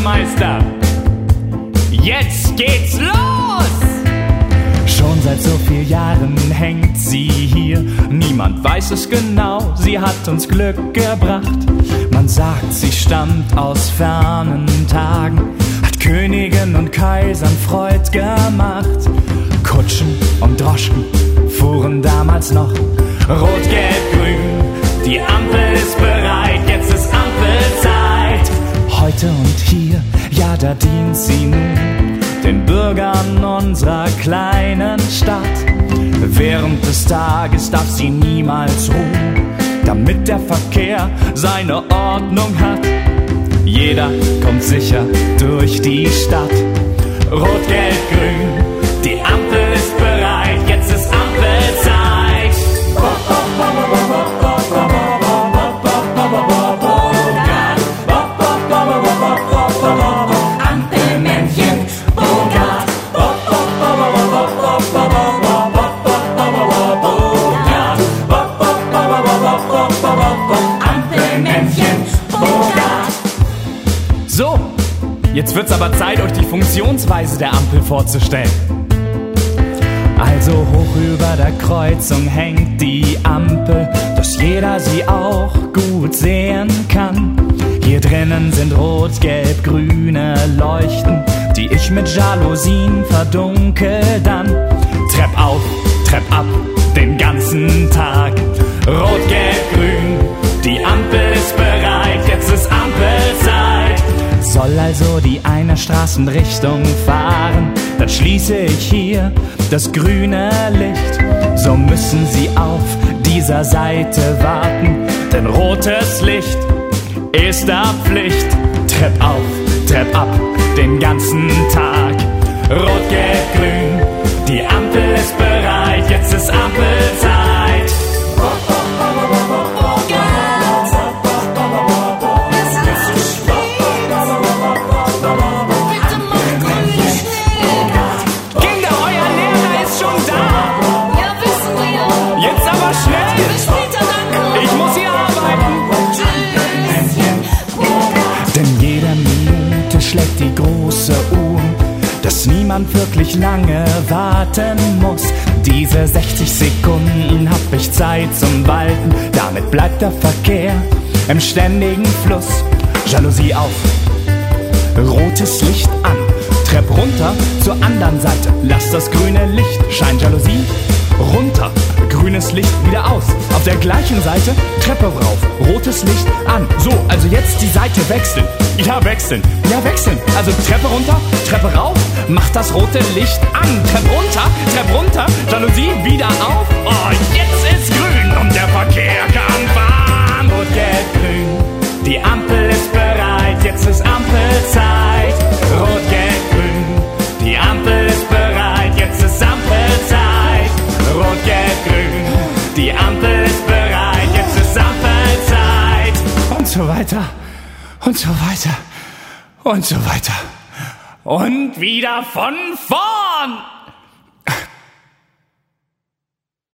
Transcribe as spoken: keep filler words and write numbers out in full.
Bürgermeister. Jetzt geht's los! Schon seit so vielen Jahren hängt sie hier. Niemand weiß es genau, sie hat uns Glück gebracht. Man sagt, sie stammt aus fernen Tagen, hat Königen und Kaisern Freud gemacht. Kutschen und Droschken fuhren damals noch. Rot, Gelb, Grün, die Ampel ist bereit, jetzt ist Ampelzeit. Heute und hier, ja, da dient sie nun den Bürgern unserer kleinen Stadt. Während des Tages darf sie niemals ruhen, damit der Verkehr seine Ordnung hat. Jeder kommt sicher durch die Stadt. Rot, Gelb, Grün, die Ampel ist bereit, jetzt ist Ampelzeit. Ampelmännchen, Bogart. Ampelmännchen, Bogart. So, jetzt wird's aber Zeit, euch die Funktionsweise der Ampel vorzustellen. Also hoch über der Kreuzung hängt die Ampel, dass jeder sie auch gut sehen kann. Hier drinnen sind rot, gelb, grüne Leuchten, die ich mit Jalousien verdunkel dann. Trepp auf, Trepp ab, den ganzen Tag. Rot, gelb, grün, die Ampel ist bereit, jetzt ist Ampelzeit. Soll also die eine Straßenrichtung fahren, dann schließe ich hier das grüne Licht. So müssen sie auf dieser Seite warten, denn rotes Licht ist da Pflicht. Trepp auf, Trepp ab, den ganzen Tag. Rot, Gelb, Grün, die Ampel ist bereit, jetzt ist Ampelzeit. Schlägt die große Uhr, dass niemand wirklich lange warten muss. Diese sechzig Sekunden hab ich Zeit zum Walten, damit bleibt der Verkehr im ständigen Fluss. Jalousie auf, rotes Licht an, Trepp runter zur anderen Seite, lass das grüne Licht scheinen. Jalousie runter, grünes Licht wieder aus. Auf der gleichen Seite Treppe rauf, rotes Licht an. So, also jetzt die Seite wechseln. Ja, wechseln. Ja, wechseln. Also Treppe runter, Treppe rauf, mach das rote Licht an. Treppe runter, Treppe runter, Jalousie wieder auf. Oh, jetzt ist grün und der Verkehr kann fahren. Rot, Gelb, Grün, die Ampel ist bereit, jetzt ist Ampelzeit. Rot, Gelb, Grün, die Ampel ist bereit, jetzt ist Ampelzeit. Rot, Gelb, Grün, die Ampel ist bereit, jetzt ist Ampelzeit. Und so weiter, und so weiter, und so weiter. Und wieder von vorn.